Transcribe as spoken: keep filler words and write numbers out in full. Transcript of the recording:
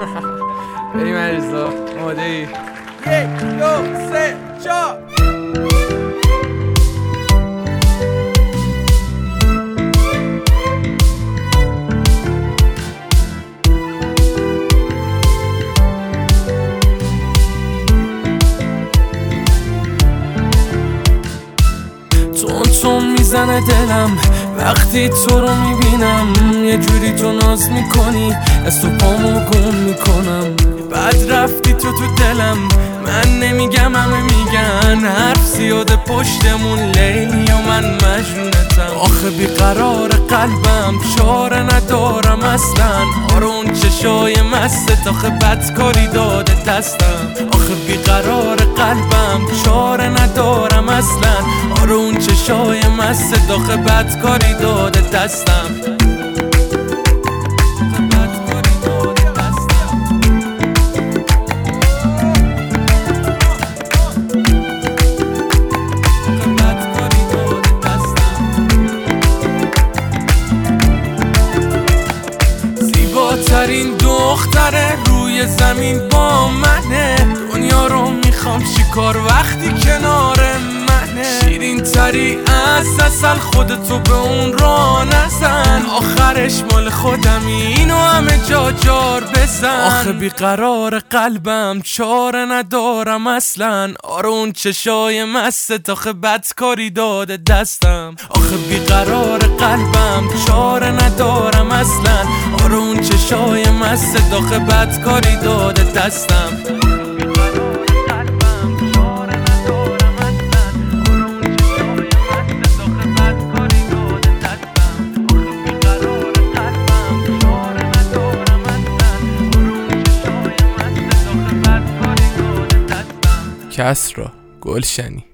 بریم عریضا آماده ای؟ یک دو سه چهار. تون تون میزنه دلم وقتی تو رو میبینم، یه جوری تو ناز میکنی از تو پامو گم میکنم. بعد رفتی تو تو دلم، من نمیگم همه میگن، حرف زیاده پشتمون لیلی و من مجنونتم. آخه بیقرار قلبم چاره ندارم اصلا، آره اون چشای مستت آخه بدکاری داده دستم. آخه بیقرار قلبم چاره ندارم اصلا، آره اون چشای مستت آخه بدکاری داده دستم. زیباترین دختره روی زمین با منه، دنیا رو میخوام چیکار وقتی کنار منه. شیرین تری از اصل خودتو به اون را نزن، آخرش مال خودمی اینو همه جا جار بزن. آخه بیقرار قلبم چاره ندارم اصلا، آره اون چشای مست آخه بدکاری داده دستم. آخه بیقرار قلبم چاره ندارم اصلا، آره اون چشای مست آخه بدکاری داده دستم. کسرا گلشنی.